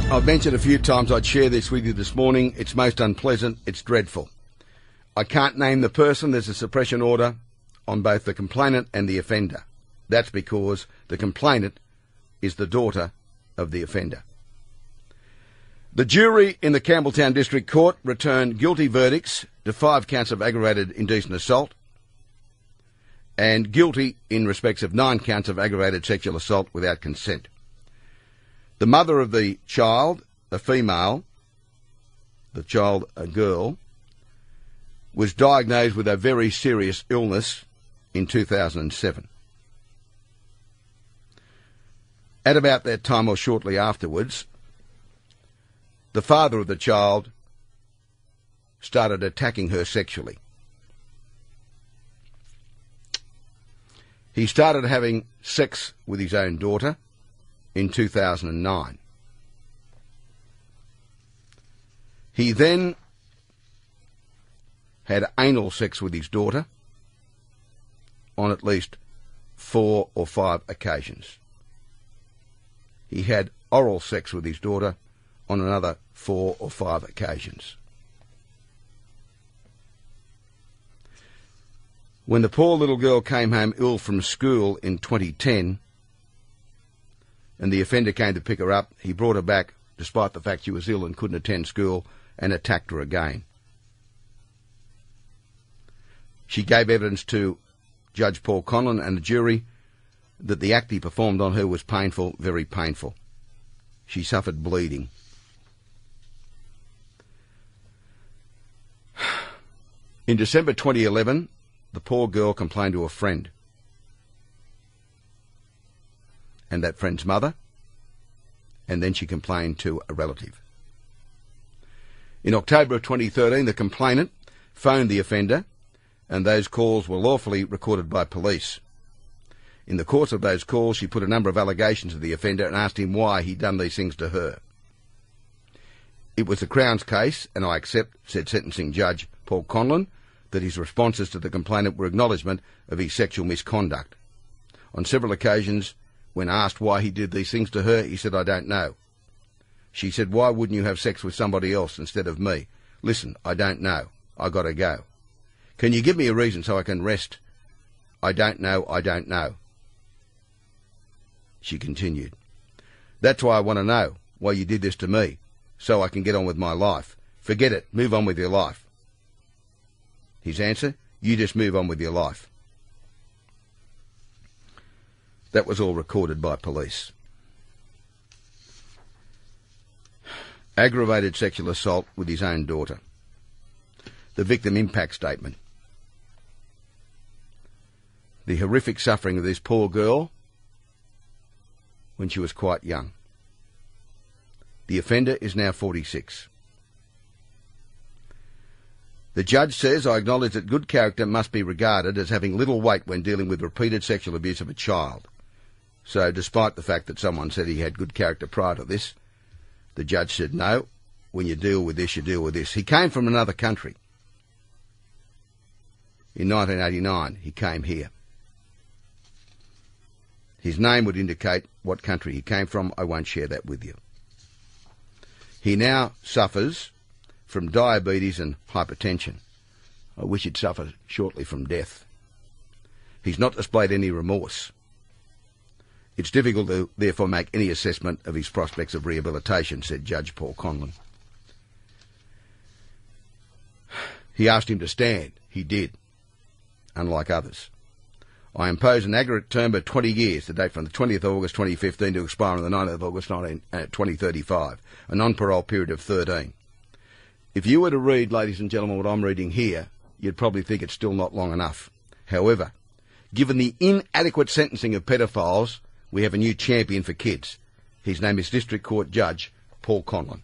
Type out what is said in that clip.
I've mentioned a few times I'd share this with you this morning. It's most unpleasant. It's dreadful. I can't name the person. There's a suppression order on both the complainant and the offender. That's because the complainant is the daughter of the offender. The jury in the Campbelltown District Court returned guilty verdicts to 5 counts of aggravated indecent assault and guilty in respects of 9 counts of aggravated sexual assault without consent. The mother of the child, a female, the child a girl, was diagnosed with a very serious illness in 2007. At about that time or shortly afterwards, the father of the child started attacking her sexually. He started having sex with his own daughter in 2009. He then had anal sex with his daughter on at least 4 or 5 occasions. He had oral sex with his daughter on another 4 or 5 occasions. When the poor little girl came home ill from school in 2010, and the offender came to pick her up, he brought her back despite the fact she was ill and couldn't attend school, and attacked her again. She gave evidence to Judge Paul Conlon and the jury that the act he performed on her was painful, very painful. She suffered bleeding. In December 2011, the poor girl complained to a friend and that friend's mother, and then she complained to a relative. In October of 2013, the complainant phoned the offender, and those calls were lawfully recorded by police. In the course of those calls, she put a number of allegations to the offender and asked him why he'd done these things to her. It was the Crown's case, and I accept, said Sentencing Judge Paul Conlon, that his responses to the complainant were acknowledgement of his sexual misconduct. On several occasions, when asked why he did these things to her, he said, "I don't know." She said, "Why wouldn't you have sex with somebody else instead of me?" "Listen, I don't know. I got to go." "Can you give me a reason so I can rest?" "I don't know, I don't know." She continued, "That's why I want to know, why you did this to me, so I can get on with my life. Forget it, move on with your life." His answer, "You just move on with your life." That was all recorded by police. Aggravated sexual assault with his own daughter. The victim impact statement. The horrific suffering of this poor girl when she was quite young. The offender is now 46. The judge says, "I acknowledge that good character must be regarded as having little weight when dealing with repeated sexual abuse of a child." So despite the fact that someone said he had good character prior to this, the judge said, no, when you deal with this, you deal with this. He came from another country. In 1989, he came here. His name would indicate what country he came from. I won't share that with you. He now suffers from diabetes and hypertension. I wish he'd suffer shortly from death. He's not displayed any remorse. It's difficult to therefore make any assessment of his prospects of rehabilitation, said Judge Paul Conlon. He asked him to stand. He did, unlike others. I impose an aggregate term of 20 years to date from the 20th of August 2015 to expire on the 9th of August 2035, a non-parole period of 13. If you were to read, ladies and gentlemen, what I'm reading here, you'd probably think it's still not long enough. However, given the inadequate sentencing of pedophiles, we have a new champion for kids. His name is District Court Judge Paul Conlon.